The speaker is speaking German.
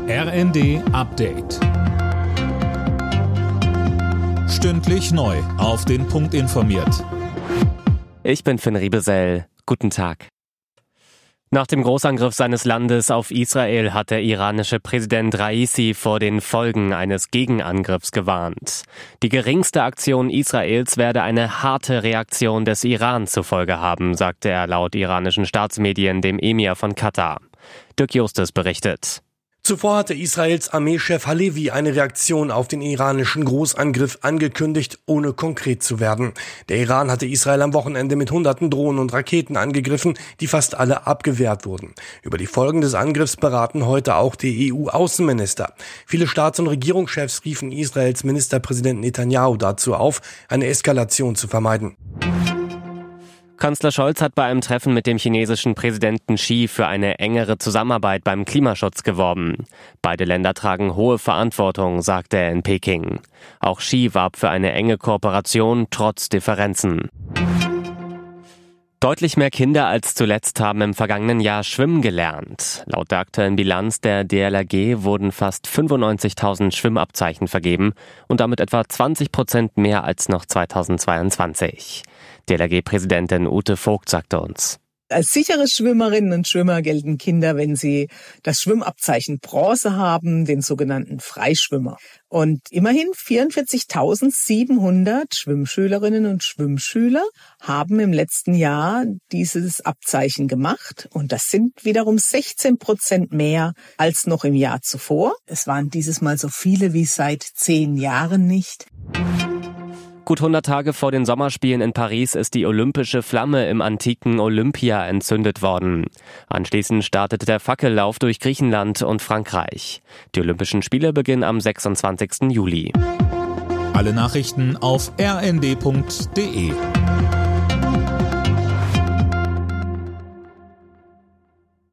RND Update. Stündlich neu auf den Punkt informiert. Ich bin Finn Riebesell. Guten Tag. Nach dem Großangriff seines Landes auf Israel hat der iranische Präsident Raisi vor den Folgen eines Gegenangriffs gewarnt. Die geringste Aktion Israels werde eine harte Reaktion des Iran zur Folge haben, sagte er laut iranischen Staatsmedien dem Emir von Katar. Dirk Justus berichtet. Zuvor hatte Israels Armeechef Halevi eine Reaktion auf den iranischen Großangriff angekündigt, ohne konkret zu werden. Der Iran hatte Israel am Wochenende mit hunderten Drohnen und Raketen angegriffen, die fast alle abgewehrt wurden. Über die Folgen des Angriffs beraten heute auch die EU-Außenminister. Viele Staats- und Regierungschefs riefen Israels Ministerpräsident Netanyahu dazu auf, eine Eskalation zu vermeiden. Kanzler Scholz hat bei einem Treffen mit dem chinesischen Präsidenten Xi für eine engere Zusammenarbeit beim Klimaschutz geworben. Beide Länder tragen hohe Verantwortung, sagte er in Peking. Auch Xi warb für eine enge Kooperation trotz Differenzen. Deutlich mehr Kinder als zuletzt haben im vergangenen Jahr schwimmen gelernt. Laut der aktuellen Bilanz der DLRG wurden fast 95.000 Schwimmabzeichen vergeben und damit etwa 20% mehr als noch 2022. DLRG-Präsidentin Ute Vogt sagte uns: Als sichere Schwimmerinnen und Schwimmer gelten Kinder, wenn sie das Schwimmabzeichen Bronze haben, den sogenannten Freischwimmer. Und immerhin 44.700 Schwimmschülerinnen und Schwimmschüler haben im letzten Jahr dieses Abzeichen gemacht. Und das sind wiederum 16% mehr als noch im Jahr zuvor. Es waren dieses Mal so viele wie seit 10 Jahren nicht. Gut 100 Tage vor den Sommerspielen in Paris ist die olympische Flamme im antiken Olympia entzündet worden. Anschließend startete der Fackellauf durch Griechenland und Frankreich. Die Olympischen Spiele beginnen am 26. Juli. Alle Nachrichten auf rnd.de.